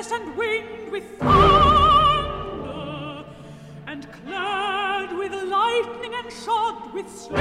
tempest and winged with thunder, and clad with lightning and shod with sleet,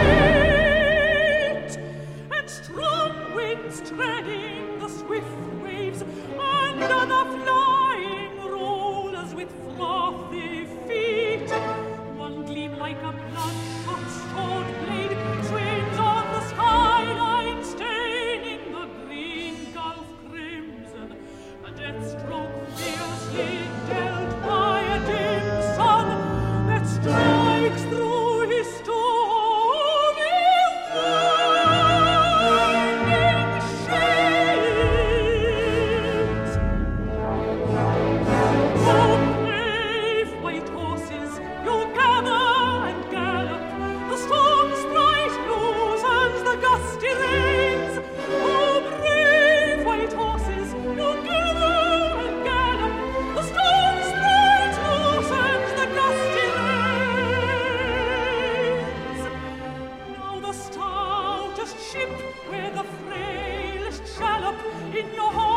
and strong winds treading the swift waves under the flying rollers with frothy feet. One gleam like a bloodshot sword blade swings on the skyline, staining the green gulf crimson, a death stroke fiercely dealt by a dim sun that strikes through his stormy winding shades. Oh, brave white horses, you gather and gallop, the storm sprite loosens the gusty reins. Oh, brave white horses, you gather and gallop, the storm sprite loosens the gusty reins. Now the stoutest ship, where the frailest shallop in your